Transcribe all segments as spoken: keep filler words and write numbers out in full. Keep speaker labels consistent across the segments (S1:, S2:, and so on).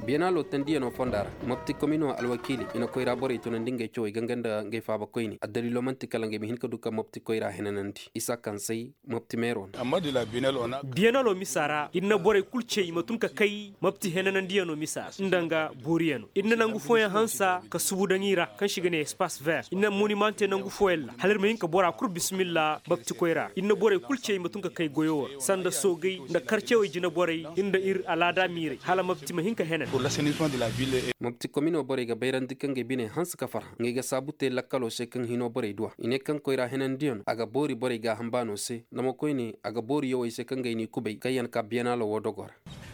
S1: bienalo tandiya no fondara mopti komino alwakili ina koyra bore to ndinge choy ganganda nge faba koyni adalilo manti kala nge hin ko duka mopti koyra henananti isa kan sai mopti meron
S2: amma de la bienalo ona
S3: bienalo misara inna bore kulce imatun ka kai mopti henanandiya no misa ndanga boriyano inna nangu foya hansa ka subudangira kan shiga ne espace vert inna monumente nangu foyella halir mayin ka bora kur bismillah mopti koyra inna bore kulce imatun ka kai goyo sanda sogay nda karcewo jina bore inda ir alada mire hala mopti mahin ka henan
S2: pour l'assainissement de la ville.
S1: mopti komino bore ga bayrandi kange bine hans ka far nge ga sabute lakkalo se kan hino bore dua ine kan koyra henan dion aga bori bore ga hambano se namo koyni aga bori yo se kan ni kubay kayan ka bienalo wodogor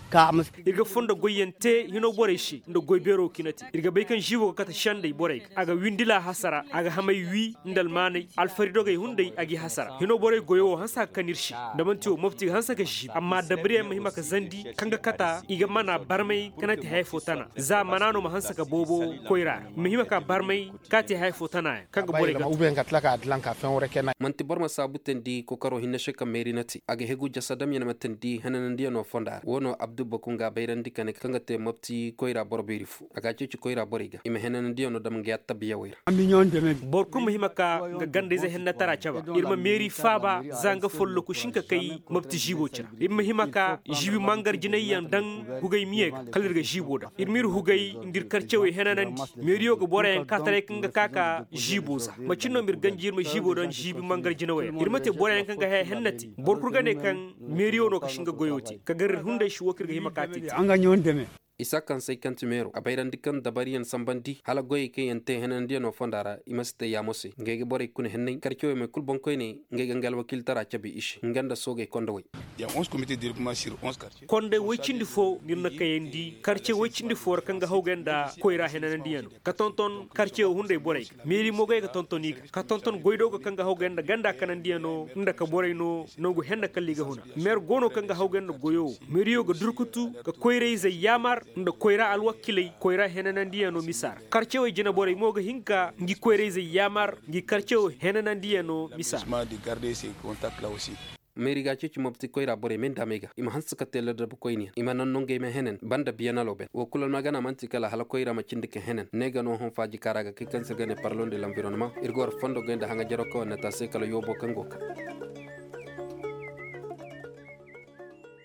S3: irga fonda goyente hino bore shi ndo goybero kinati irga bay kan jiwo kata shande bore aga windila hasara aga hamay wi ndal mane alfarido gay hunday agi hasara hino bore goyo hansa kanirshi damantiyo mofti hansa ka shi amma dabriya mahima ka zandi kanga kata iga mana barmay kanati hay fotana za manano ma hansa ka bobo koyra mahima ka barmay kati hay fotana kanga bore ga
S4: ube ngatla ka adlan ka fen wore kenay
S1: manti borma sabuten di ko karo hinna sheka merinati aga hegu jasadam yana matandi hananandi no fondar wono abdu bakunga bayrandi kane kanga te mopti koyra borbirifu aga cici koyra boriga ima henanandi no dam ngiya tabiya wayra
S4: ambi nyon deme
S3: bor kur mahima ka ga gande ze henna tara chaba irma meri faba zanga follo ku shinka kai mopti jibo cira irma hima ka jibi mangar jinayyan dan hugay miye kalirga jibo da irmir hugay ndir karcewe henanandi meriyo go bora en katare kanga kaka jibo za macino mir ganjir ma jibo don jibi mangar jinawe irma te bora en kanga he hennati bor kur gane kan meriyo no ka shinga goyoti ka gar hunde shi wokirga hima kati
S4: anga nyon deme
S1: isa kan sai kan tumero a bayrandi kan dabariyan sambandi hala goyi ke yante henandiya no fondara imaste yamose ngege bore kun hennay karcewe me kulbon koyne ngege ngal wakil tara cabi ish nganda soge konda way
S2: ya onze comités directement sur onze quartiers
S3: konde wecindi fo nirna kayendi quartier wecindi for kanga hawgenda koyra henandiya no ka tonton quartier hunde bore meri mogay ka tonton iga ka tonton goydo ko kanga hawgenda ganda kanandiya no nda ka bore no nogo henna kalliga huna mer gono kanga hawgenda goyo meriyo go durkutu ka koyre ze yamar ndo koyra alwakilay koyra henanandiya no misar karcewo jina bore moga hinka ngi koyre ze yamar ngi karcewo henanandiya no misar
S2: de garder ces contacts là aussi
S1: meri ga cici mopti koyra bore men damega ima hansuka tele da koyni ima non nonge me henen banda bienalo ben wo kulal magana manti kala hala koyra ma cindike henen nega no hon faji karaga kikan se gane parlon de l'environnement irgor fondo genda hanga jaro ko na tase kala yobo kangoka